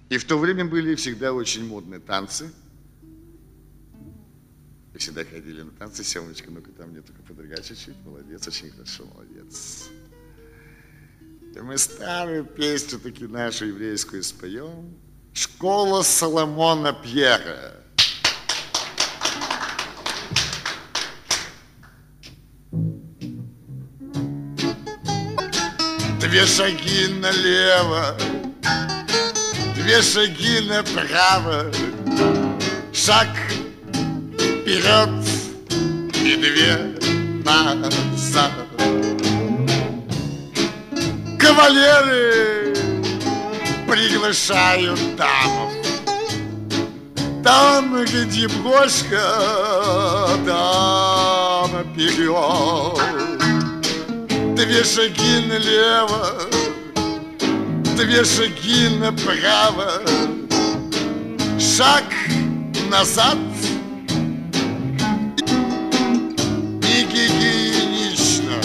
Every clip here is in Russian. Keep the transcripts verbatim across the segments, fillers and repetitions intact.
И в то время были всегда очень модные танцы. И всегда ходили на танцы. Семочка, ну-ка там мне только подвигай чуть-чуть. Молодец, очень хорошо, молодец. И мы старую песню таки нашу еврейскую споем. Школа Соломона Пьера. Две шаги налево, две шаги направо, шаг вперед и две назад. Кавалеры приглашают даму. Там, где брошка, дама вперед. Две шаги налево, две шаги направо, шаг назад. Не гигиенично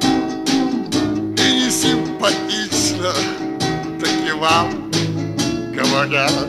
и не симпатично, так и вам говорят.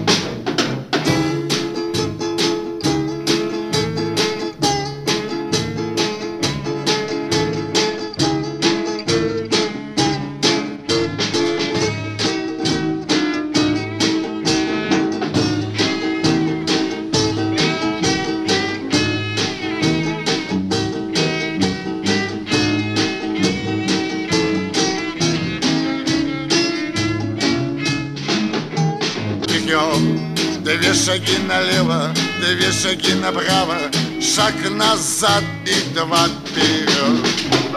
Две шаги налево, две шаги направо, шаг назад и два вперед.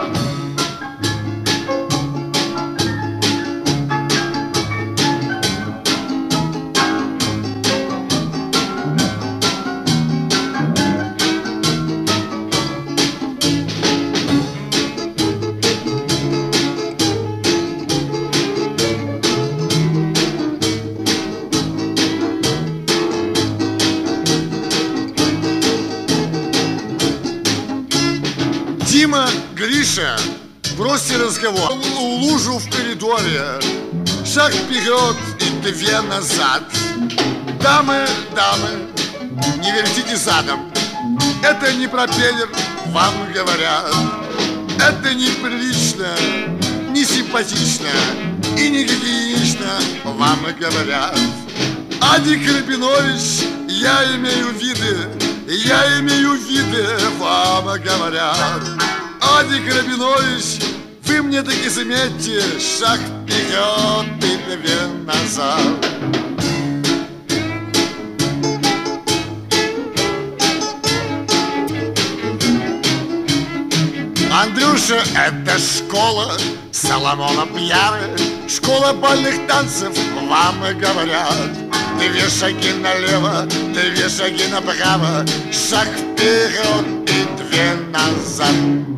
Дима, Гриша, бросьте разговор. Лужу в коридоре, шаг вперед и две назад. Дамы, дамы, не вертите задом. Это не пропеллер, вам говорят. Это неприлично, не симпатично и не гигиенично, вам говорят. Адик Рабинович, я имею виды, я имею виды, вам говорят. Адик Рабинович, вы мне таки заметьте, шаг вперед и две назад. Андрюша, это школа Соломона Пьера, школа бальных танцев, вам говорят. Две шаги налево, две шаги направо, шаг вперед и две назад.